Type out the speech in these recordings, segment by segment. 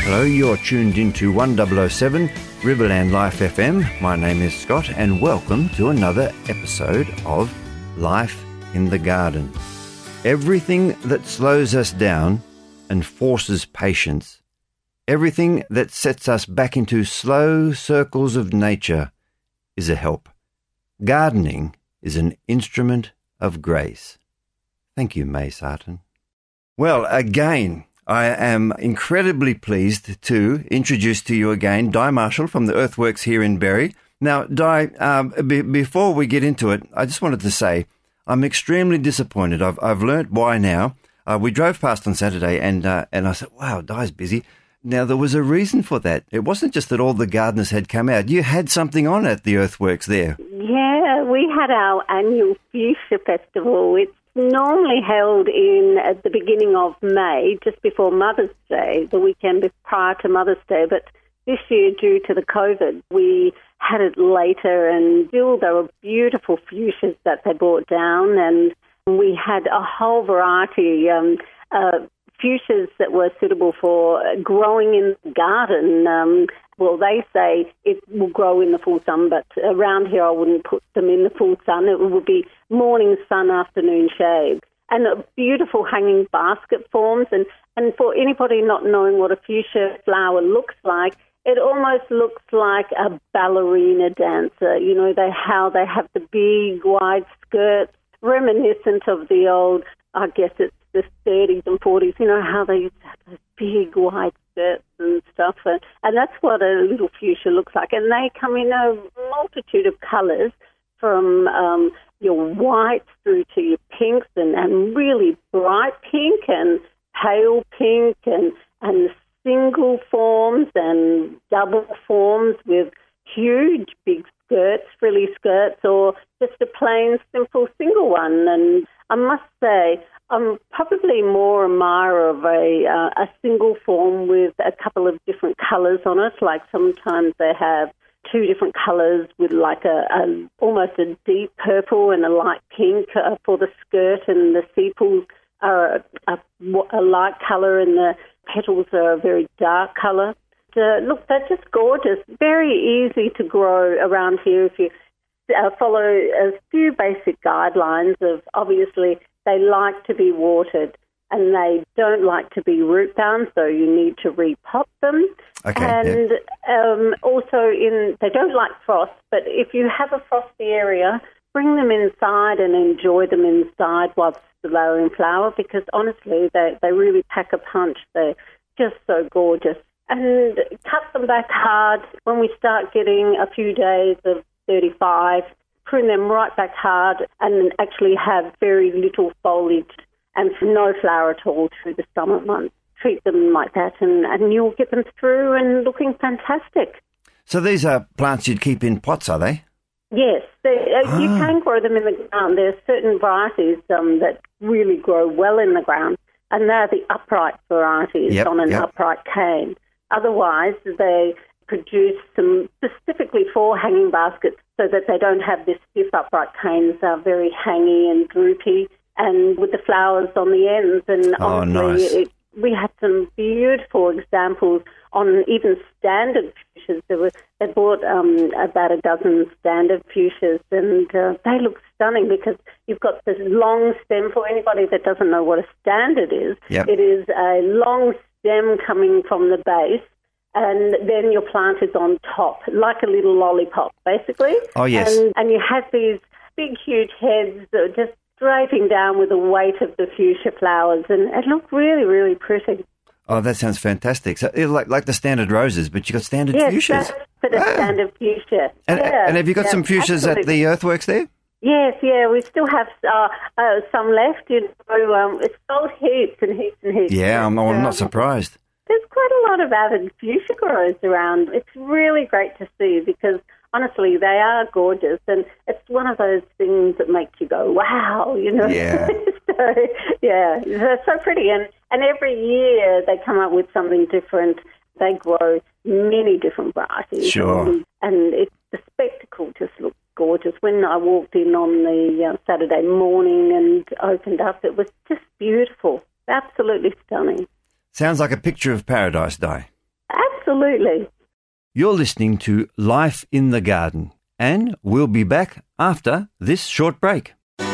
Hello, you're tuned into 1007 Riverland Life FM. My name is Scott and welcome to another episode of Life in the Garden. Everything that slows us down and forces patience, everything that sets us back into slow circles of nature is a help. Gardening is an instrument of grace. Thank you, May Sarton. Well, again, I am incredibly pleased to introduce to you again Di Marshall from the Earthworks here in Berry. Now, Di, before we get into it, I just wanted to say I'm extremely disappointed. I've learnt why now. We drove past on Saturday and I said, wow, Di's busy. Now, there was a reason for that. It wasn't just that all the gardeners had come out. You had something on at the Earthworks there. Yeah, we had our annual Fuchsia Festival. It's normally held at the beginning of May, just before Mother's Day, the weekend prior to Mother's Day. But this year, due to the COVID, we had it later, and still there were beautiful fuchsias that they brought down, and we had a whole variety fuchsias that were suitable for growing in the garden. Well, they say it will grow in the full sun, but around here I wouldn't put them in the full sun. It would be morning sun, afternoon shade. And beautiful hanging basket forms. And for anybody not knowing what a fuchsia flower looks like, it almost looks like a ballerina dancer. You know, how they have the big wide skirts, reminiscent of the old, I guess it's the 30s and 40s, you know, how they used to have those big wide skirts and stuff. And that's what a little fuchsia looks like. And they come in a multitude of colours, from your whites through to your pinks and really bright pink and pale pink and single forms and double forms with huge big skirts, frilly skirts, or just a plain simple single one. And I must say, I'm probably more admirer of a single form with a couple of different colours on it. Like sometimes they have two different colours with like almost a deep purple and a light pink for the skirt, and the sepals are a light colour and the petals are a very dark colour. Look, they're just gorgeous. Very easy to grow around here if you follow a few basic guidelines of, obviously, they like to be watered and they don't like to be root bound, so you need to repot them. Okay. And also, they don't like frost, but if you have a frosty area, bring them inside and enjoy them inside whilst they're in flower, because honestly, they really pack a punch. They're just so gorgeous. And cut them back hard when we start getting a few days of 35. Prune them right back hard and actually have very little foliage and no flower at all through the summer months. Treat them like that and you'll get them through and looking fantastic. So these are plants you'd keep in pots, are they? Yes, you can grow them in the ground. There are certain varieties that really grow well in the ground, and they're the upright varieties on an upright cane. Otherwise, they produce some specifically for hanging baskets so that they don't have this stiff upright canes. They're very hangy and droopy and with the flowers on the ends. And honestly, nice. We had some beautiful examples on even standard fuchsias. They bought about a dozen standard fuchsias, and they look stunning because you've got this long stem. For anybody that doesn't know what a standard is, it is a long stem coming from the base, and then your plant is on top, like a little lollipop, basically. Oh, yes. And you have these big, huge heads that are just draping down with the weight of the fuchsia flowers, and it looked really, really pretty. Oh, that sounds fantastic. So like the standard roses, but you've got standard fuchsias. Yes, that's standard fuchsia. And have you got some fuchsias at the Earthworks there? Yes, we still have some left. It's sold heaps and heaps and heaps. Yeah, I'm not surprised. There's quite a lot of avid fuchsia growers around. It's really great to see because, honestly, they are gorgeous, and it's one of those things that makes you go, wow, you know. Yeah. They're so pretty. And every year they come up with something different. They grow many different varieties. Sure. And the spectacle just looks gorgeous. When I walked in on the Saturday morning and opened up, it was just beautiful. Absolutely stunning. Sounds like a picture of paradise, Di. Absolutely. You're listening to Life in the Garden, and we'll be back after this short break.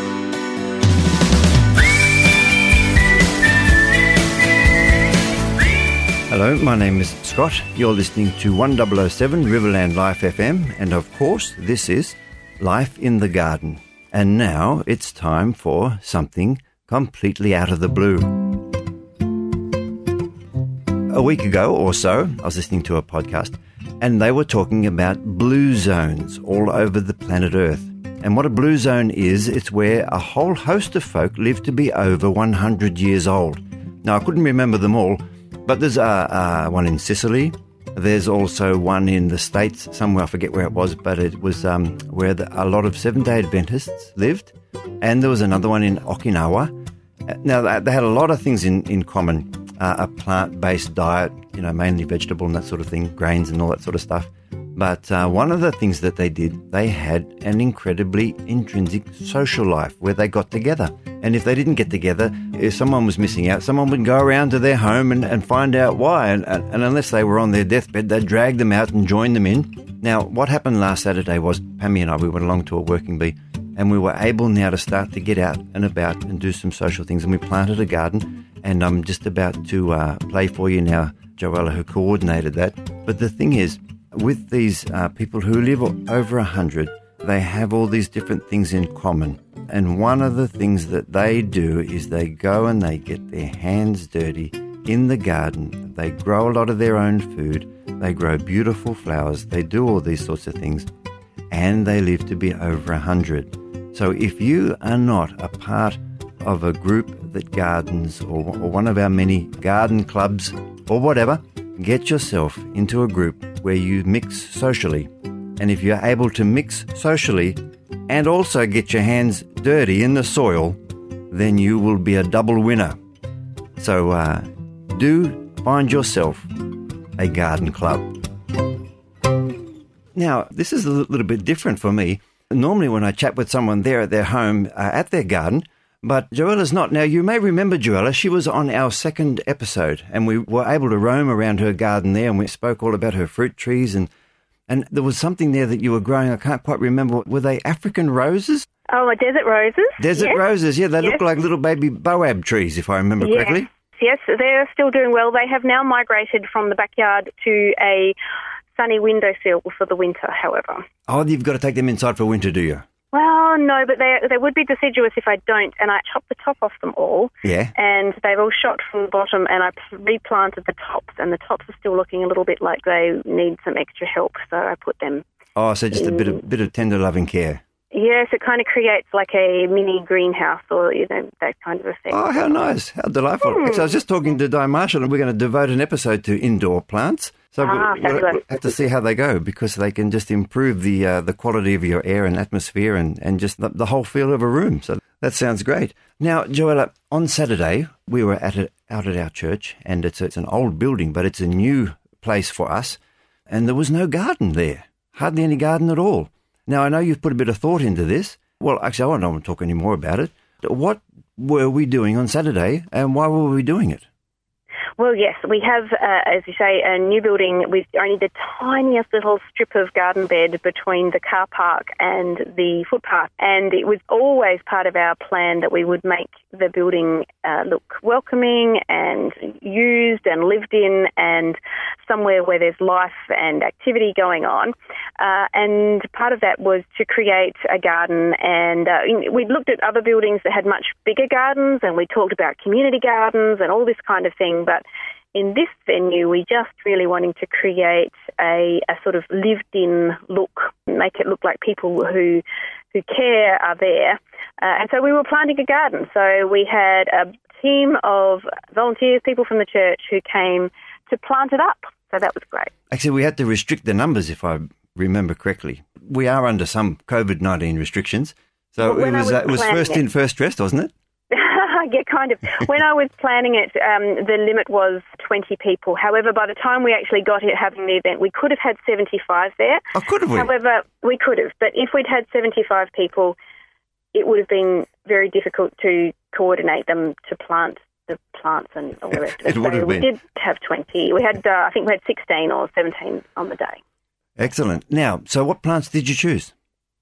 Hello, my name is Scott. You're listening to 1007 Riverland Life FM, and of course, this is Life in the Garden. And now it's time for something completely out of the blue. A week ago or so, I was listening to a podcast, and they were talking about blue zones all over the planet Earth. And what a blue zone is, it's where a whole host of folk live to be over 100 years old. Now, I couldn't remember them all, but there's one in Sicily. There's also one in the States, somewhere, I forget where it was, but it was where a lot of Seventh-day Adventists lived. And there was another one in Okinawa. Now, they had a lot of things in common. A plant-based diet, mainly vegetable and that sort of thing, grains and all that sort of stuff. But one of the things that they did, they had an incredibly intrinsic social life where they got together. And if they didn't get together, if someone was missing out, someone would go around to their home and find out why. And unless they were on their deathbed, they'd drag them out and join them in. Now, what happened last Saturday was, Pammy and I, we went along to a working bee, and we were able now to start to get out and about and do some social things. And we planted a garden, and I'm just about to play for you now, Joella, who coordinated that. But the thing is, with these people who live over 100, they have all these different things in common. And one of the things that they do is they go and they get their hands dirty in the garden. They grow a lot of their own food. They grow beautiful flowers. They do all these sorts of things. And they live to be over 100. So if you are not a part of a group that gardens or one of our many garden clubs or whatever, get yourself into a group where you mix socially. And if you're able to mix socially and also get your hands dirty in the soil, then you will be a double winner. So do find yourself a garden club. Now, this is a little bit different for me. Normally when I chat with someone there at their home, at their garden, but Joella's not. Now, you may remember Joella. She was on our second episode, and we were able to roam around her garden there, and we spoke all about her fruit trees, and there was something there that you were growing. I can't quite remember. Were they African roses? Oh, desert roses. Desert roses, yeah. They look like little baby boab trees, if I remember correctly. Yes, they're still doing well. They have now migrated from the backyard to a sunny windowsill for the winter, however. Oh, you've got to take them inside for winter, do you? Well, no, but they would be deciduous if I don't, and I chopped the top off them all. Yeah. And they've all shot from the bottom, and I replanted the tops, and the tops are still looking a little bit like they need some extra help, so I put them. Oh, so just a bit of tender loving care. Yes, it kind of creates like a mini greenhouse or, that kind of effect. Oh, how nice. How delightful. Actually, I was just talking to Di Marshall, and we're going to devote an episode to indoor plants. So we'll have to see how they go, because they can just improve the quality of your air and atmosphere and just the whole feel of a room. So that sounds great. Now, Joella, on Saturday, we were out at our church, and it's an old building, but it's a new place for us, and there was no garden there, hardly any garden at all. Now, I know you've put a bit of thought into this. Well, actually, I don't want to talk any more about it. What were we doing on Saturday, and why were we doing it? Well, yes, we have, as you say, a new building with only the tiniest little strip of garden bed between the car park and the footpath. And it was always part of our plan that we would make the building look welcoming and used and lived in, and somewhere where there's life and activity going on. And part of that was to create a garden. And we looked at other buildings that had much bigger gardens, and we talked about community gardens and all this kind of thing. But in this venue, we just really wanting to create a sort of lived-in look, make it look like people who care are there. And so we were planting a garden. So we had a team of volunteers, people from the church, who came to plant it up. So that was great. Actually, we had to restrict the numbers, if I remember correctly. We are under some COVID-19 restrictions. So it was first in, first dressed, wasn't it? Yeah, kind of. When I was planning it, the limit was 20 people. However, by the time we actually got it having the event, we could have had 75 there. Oh, could have we? However, we could have. But if we'd had 75 people, it would have been very difficult to coordinate them to plant the plants and all the rest of it. It would have we been. did have 20. We had, I think we had 16 or 17 on the day. Excellent. Now, so what plants did you choose?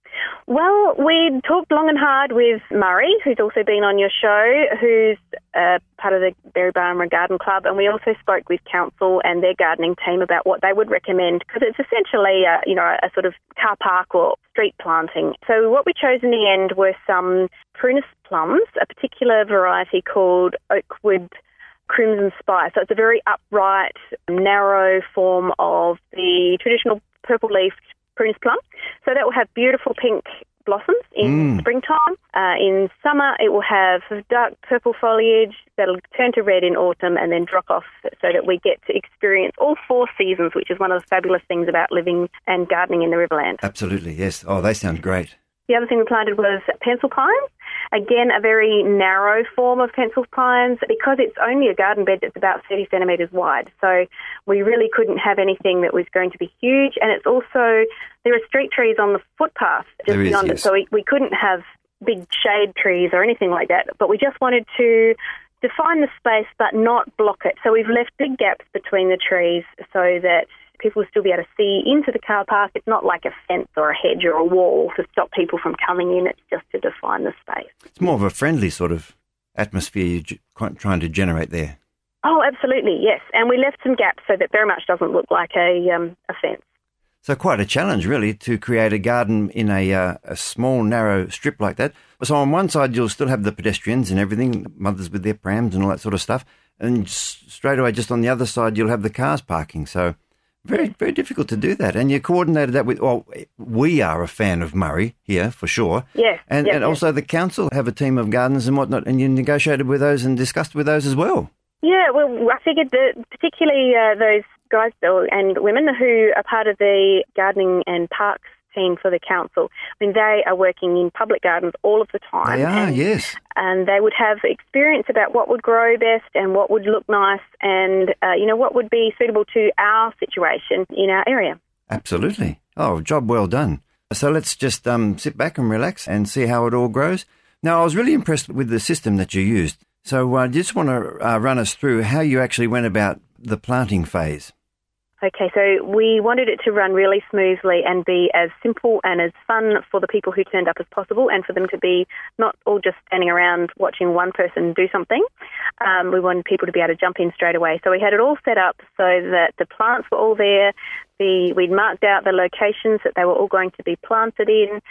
Well, we talked long and hard with Murray, who's also been on your show, who's part of the Berry Garden Club, and we also spoke with council and their gardening team about what they would recommend, because it's essentially a sort of car park or street planting. So what we chose in the end were some Prunus plums, a particular variety called Oakwood Crimson Spice. So it's a very upright, narrow form of the traditional purple-leafed Prunus plum. So that will have beautiful pink blossoms in springtime. In summer, it will have dark purple foliage that'll turn to red in autumn and then drop off, so that we get to experience all 4 seasons, which is one of the fabulous things about living and gardening in the Riverland. Absolutely, yes. Oh, they sound great. The other thing we planted was pencil pines. Again, a very narrow form of pencil pines, because it's only a garden bed that's about 30 centimetres wide. So we really couldn't have anything that was going to be huge. And it's also, there are street trees on the footpath just beyond it. So we couldn't have big shade trees or anything like that. But we just wanted to define the space but not block it. So we've left big gaps between the trees so that people will still be able to see into the car park. It's not like a fence or a hedge or a wall to stop people from coming in. It's just to define the space. It's more of a friendly sort of atmosphere you're trying to generate there. Oh, absolutely, yes. And we left some gaps so that very much doesn't look like a fence. So quite a challenge, really, to create a garden in a small, narrow strip like that. So on one side, you'll still have the pedestrians and everything, mothers with their prams and all that sort of stuff. And straight away, just on the other side, you'll have the cars parking. So very, very difficult to do that. And you coordinated that with, well, we are a fan of Murray here, for sure. Yes. And also the council have a team of gardeners and whatnot, and you negotiated with those and discussed with those as well. Yeah, well, I figured that particularly those guys and women who are part of the gardening and parks team for the council, I mean, they are working in public gardens all of the time. They are, yes. And they would have experience about what would grow best and what would look nice and, what would be suitable to our situation in our area. Absolutely. Oh, job well done. So let's just sit back and relax and see how it all grows. Now, I was really impressed with the system that you used. So I just want to run us through how you actually went about the planting phase. Okay, so we wanted it to run really smoothly and be as simple and as fun for the people who turned up as possible, and for them to be not all just standing around watching one person do something. We wanted people to be able to jump in straight away. So we had it all set up so that the plants were all there. We'd marked out the locations that they were all going to be planted in.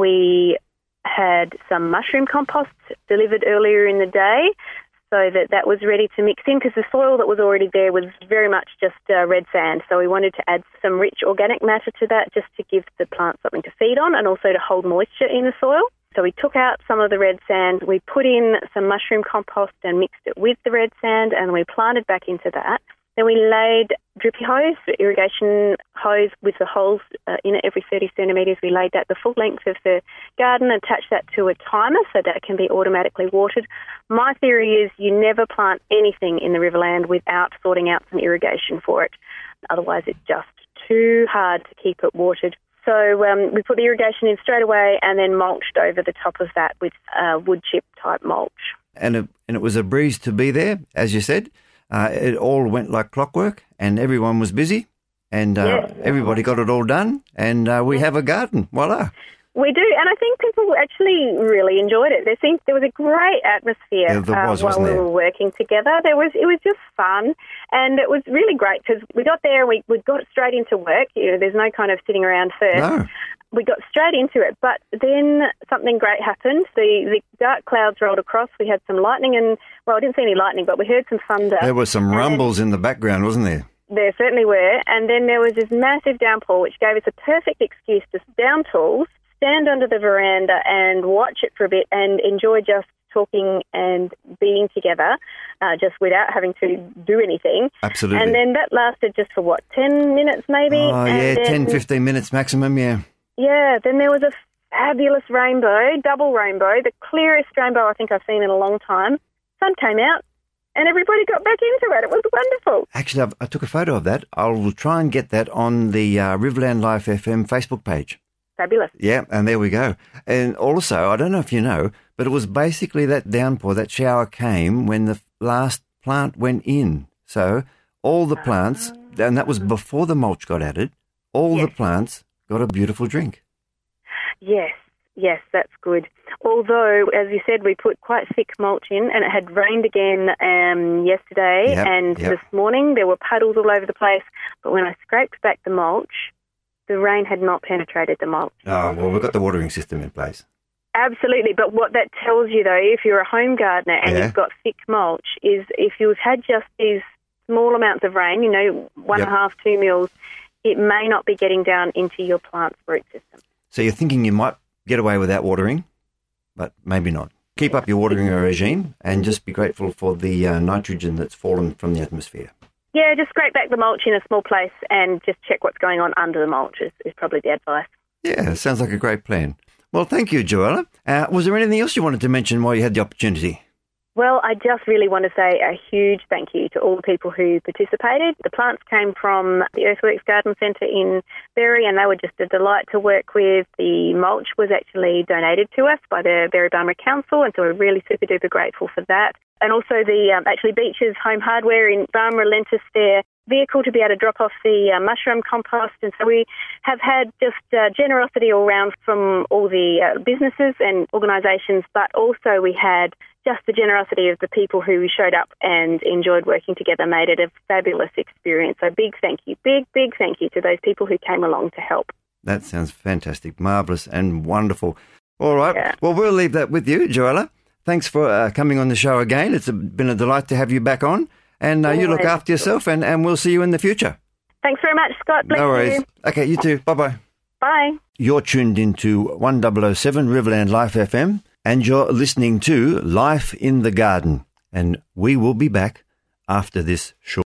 We had some mushroom compost delivered earlier in the day, so that was ready to mix in, because the soil that was already there was very much just red sand. So we wanted to add some rich organic matter to that, just to give the plants something to feed on and also to hold moisture in the soil. So we took out some of the red sand, we put in some mushroom compost and mixed it with the red sand, and we planted back into that. Then we laid drippy hose, irrigation hose with the holes in it every 30 centimetres. We laid that the full length of the garden, attached that to a timer so that it can be automatically watered. My theory is you never plant anything in the Riverland without sorting out some irrigation for it. Otherwise, it's just too hard to keep it watered. So we put the irrigation in straight away and then mulched over the top of that with wood chip type mulch. And it was a breeze to be there, as you said. It all went like clockwork, and everyone was busy, and everybody got it all done, and we have a garden. Voila. We do, and I think people actually really enjoyed it. There was a great atmosphere while we were working together. It was just fun, and it was really great because we got there and we got straight into work. There's no kind of sitting around first. No. We got straight into it, but then something great happened. The dark clouds rolled across. We had some lightning and, well, I didn't see any lightning, but we heard some thunder. There were some rumbles in the background, wasn't there? There certainly were. And then there was this massive downpour, which gave us a perfect excuse to down tools, stand under the veranda and watch it for a bit and enjoy just talking and being together, just without having to do anything. Absolutely. And then that lasted just for, 10 minutes maybe? Oh, yeah, 10, 15 minutes maximum, yeah. Yeah, then there was a fabulous rainbow, double rainbow, the clearest rainbow I think I've seen in a long time. Sun came out and everybody got back into it. It was wonderful. Actually, I took a photo of that. I will try and get that on the Riverland Life FM Facebook page. Fabulous. Yeah, and there we go. And also, I don't know if you know, but it was basically that downpour, that shower came when last plant went in. So all the plants, and that was before the mulch got added, all the plants got a beautiful drink. Yes, that's good. Although, as you said, we put quite thick mulch in, and it had rained again yesterday, and this morning there were puddles all over the place. But when I scraped back the mulch, the rain had not penetrated the mulch. Oh, well, we've got the watering system in place. Absolutely, but what that tells you, though, if you're a home gardener and you've got thick mulch, is if you've had just these small amounts of rain, 1.5, 2 mils, it may not be getting down into your plant's root system. So you're thinking you might get away without watering, but maybe not. Keep up your watering regime and just be grateful for the nitrogen that's fallen from the atmosphere. Yeah, just scrape back the mulch in a small place and just check what's going on under the mulch is probably the advice. Yeah, sounds like a great plan. Well, thank you, Joella. Was there anything else you wanted to mention while you had the opportunity? Well, I just really want to say a huge thank you to all the people who participated. The plants came from the Earthworks Garden Centre in Berry, and they were just a delight to work with. The mulch was actually donated to us by the Berry-Barmera Council, and so we're really super-duper grateful for that. And also the Beach's Home Hardware in Barmera lent us their vehicle to be able to drop off the mushroom compost, and so we have had just generosity all round from all the businesses and organisations, but also we had just the generosity of the people who showed up and enjoyed working together, made it a fabulous experience. So big thank you to those people who came along to help. That sounds fantastic, marvellous and wonderful. All right, Well, we'll leave that with you, Joella. Thanks for coming on the show again. It's been a delight to have you back on. And you look after yourself, and we'll see you in the future. Thanks very much, Scott. Bless no worries. You. Okay, you too. Bye-bye. Bye. You're tuned into 1007 Riverland Life FM, and you're listening to Life in the Garden. And we will be back after this short.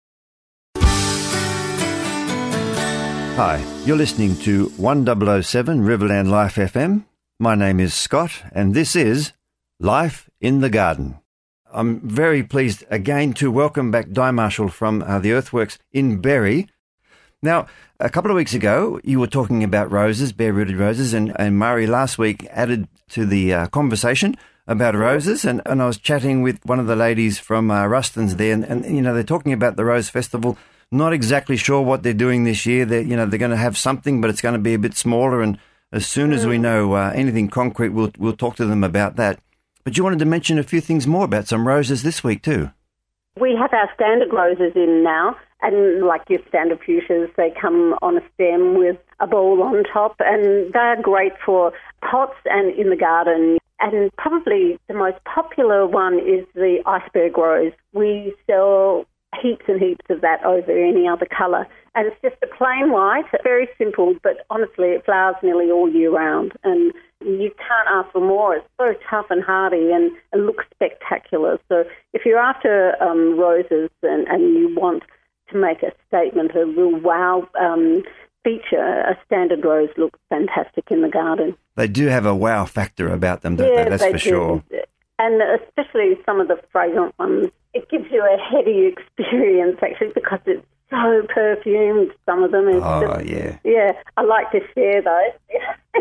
Hi, you're listening to 1007 Riverland Life FM. My name is Scott, and this is Life in the Garden. I'm very pleased again to welcome back Di Marshall from the Earthworks in Berry. Now, a couple of weeks ago, you were talking about roses, bare-rooted roses, and Murray last week added to the conversation about roses, and I was chatting with one of the ladies from Ruston's there, and they're talking about the Rose Festival. Not exactly sure what they're doing this year. They're going to have something, but it's going to be a bit smaller, and as soon as we know anything concrete, we'll talk to them about that. But you wanted to mention a few things more about some roses this week too. We have our standard roses in now, and like your standard fuchsias, they come on a stem with a ball on top, and they're great for pots and in the garden. And probably the most popular one is the iceberg rose. We sell heaps and heaps of that over any other colour. And it's just a plain white, very simple, but honestly it flowers nearly all year round. And you can't ask for more. It's so tough and hardy and it looks spectacular. So if you're after roses and you want to make a statement, a real wow feature, a standard rose looks fantastic in the garden. They do have a wow factor about them, don't they? That's for sure. And especially some of the fragrant ones. It gives you a heady experience, actually, because it's so perfumed, some of them. Yeah, I like to share those.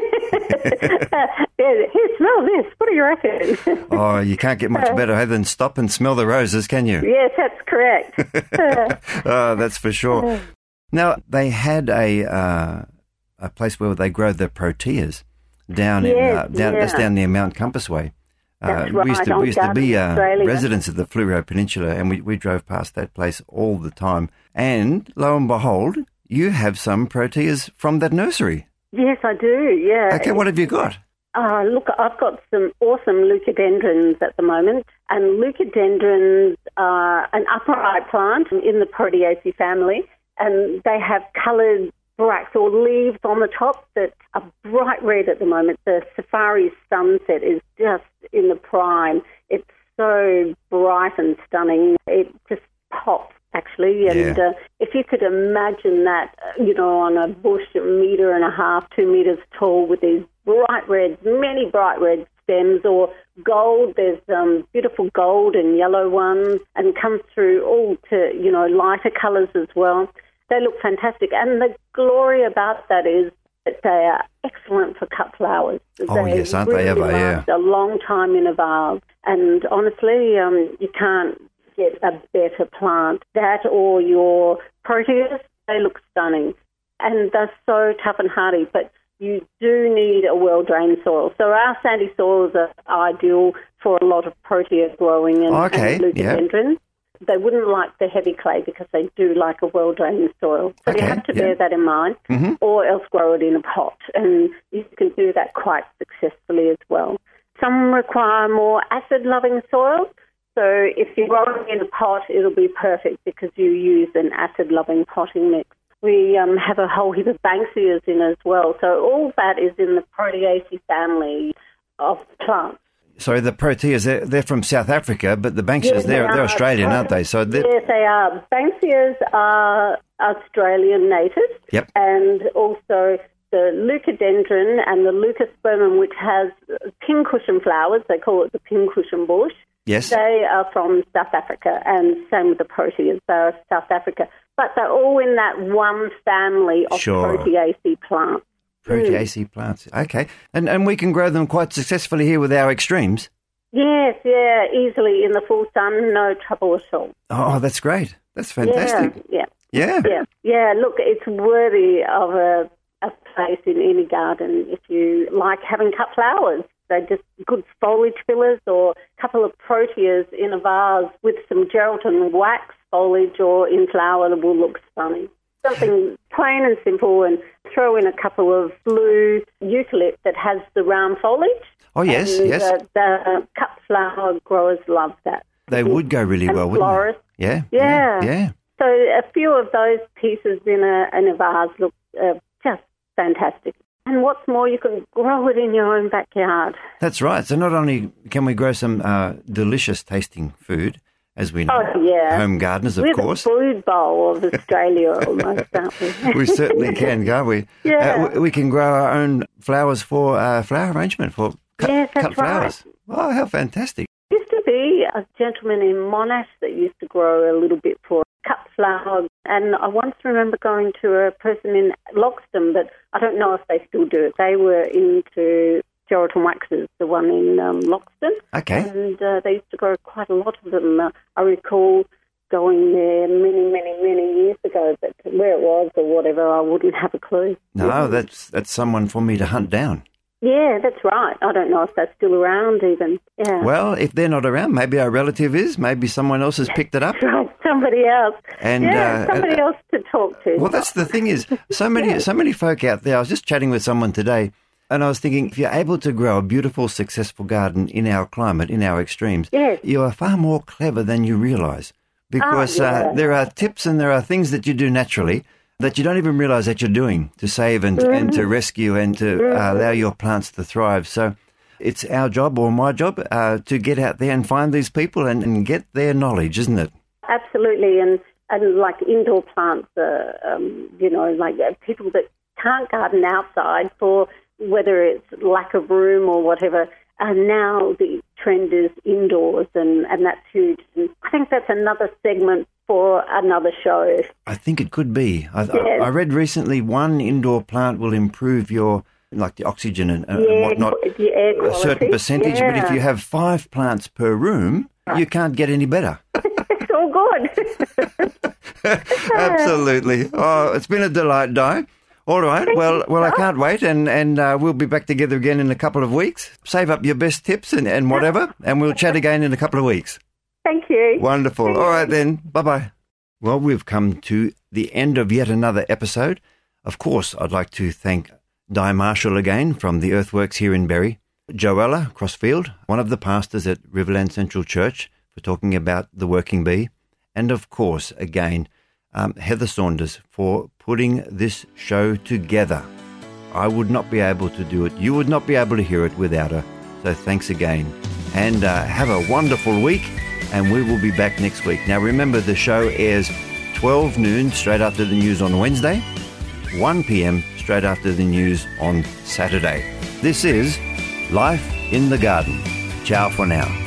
Here, smell this. What do you reckon? Oh, you can't get much better than stop and smell the roses, can you? Yes, that's correct. Oh, that's for sure. Now, they had a place where they grow the proteas down near Mount Compass Way. That's we used to be Australia. residents of the Fleurieu Peninsula, and we drove past that place all the time. And lo and behold, you have some proteas from that nursery. Yes, I do, yeah. Okay, what have you got? Look, I've got some awesome leucadendrons at the moment, and leucadendrons are an upright plant in the Proteaceae family, and they have coloured bracts or leaves on the top that are bright red at the moment. The Safari Sunset is just in the prime. It's so bright and stunning. It just pops, actually. And if you could imagine that, on a bush 1.5 meters, 2 meters tall with these many bright red stems, or gold. There's beautiful gold and yellow ones, and comes through all to, lighter colours as well. They look fantastic. And the glory about that is but they are excellent for cut flowers. Yes, aren't they ever? Yeah. A long time in a vase, and honestly, you can't get a better plant. That or your proteas, they look stunning, and they're so tough and hardy, but you do need a well-drained soil. So our sandy soils are ideal for a lot of protea growing and leucadendrons. Yeah. They wouldn't like the heavy clay because they do like a well-drained soil. So you have to bear that in mind, or else grow it in a pot, and you can do that quite successfully as well. Some require more acid-loving soil. So if you're growing in a pot, it'll be perfect because you use an acid-loving potting mix. We have a whole heap of Banksias in as well. So all that is in the Proteaceae family of plants. So the proteas, they're from South Africa, but the Banksias, they're Australian, aren't they? So yes, they are. Banksias are Australian natives. Yep. And also the leucadendron and the leucospermum, which has pincushion flowers, they call it the pincushion bush. Yes. They are from South Africa, and same with the proteas, they're South Africa. But they're all in that one family of Proteaceae plants. Proteaceae plants, okay. And we can grow them quite successfully here with our extremes? Yes, easily in the full sun, no trouble at all. Oh, that's great. That's fantastic. Yeah. Look, it's worthy of a place in any garden if you like having cut flowers. They're just good foliage fillers, or a couple of proteas in a vase with some Geraldton wax foliage or in flower that will look stunning. Something plain and simple, and throw in a couple of blue eucalypt that has the round foliage. Oh, yes, and, yes. The cut flower growers love that. They would go really well, wouldn't florists. they? Yeah. So a few of those pieces in a vase look just fantastic. And what's more, you can grow it in your own backyard. That's right. So not only can we grow some delicious tasting food, as we know, home gardeners, of course. We're the food bowl of Australia almost, aren't we? We certainly can, can't we? Yeah. We can grow our own flowers for flower arrangement, for cut flowers. Right. Oh, how fantastic. There used to be a gentleman in Monash that used to grow a little bit for cut flower, and I once remember going to a person in Loxton, but I don't know if they still do it. They were into Geraldton waxes, the one in Loxton. Okay. And they used to grow quite a lot of them. I recall going there many years ago, but where it was or whatever, I wouldn't have a clue. No, that's someone for me to hunt down. Yeah, that's right. I don't know if that's still around even. Yeah. Well, if they're not around, maybe our relative is. Maybe someone else has picked it up. Right, somebody else. And somebody else to talk to. Well, that's the thing is, so many folk out there. I was just chatting with someone today, and I was thinking, if you're able to grow a beautiful, successful garden in our climate, in our extremes, you are far more clever than you realise. Because there are tips and there are things that you do naturally that you don't even realise that you're doing to save and to rescue and to allow your plants to thrive. So it's our job, or my job, to get out there and find these people and get their knowledge, isn't it? Absolutely. And like indoor plants, like people that can't garden outside for whether it's lack of room or whatever, now the trend is indoors, and that's huge. And I think that's another segment for another show. I think it could be. I read recently one indoor plant will improve your, like the oxygen and whatnot, the air quality. A certain percentage, but if you have 5 plants per room, you can't get any better. It's all good. Absolutely. Oh, it's been a delight, Di. All right. Well, I can't wait, and we'll be back together again in a couple of weeks. Save up your best tips and whatever, and we'll chat again in a couple of weeks. Thank you. Wonderful. All right then. Bye-bye. Well, we've come to the end of yet another episode. Of course, I'd like to thank Di Marshall again from the Earthworks here in Berry, Joella Crossfield, one of the pastors at Riverland Central Church, for talking about the working bee, and of course, again, Heather Saunders for putting this show together. I would not be able to do it. You would not be able to hear it without her. So thanks again. And have a wonderful week, and we will be back next week. Now remember, the show airs 12 noon straight after the news on Wednesday, 1 p.m. straight after the news on Saturday. This is Life in the Garden. Ciao for now.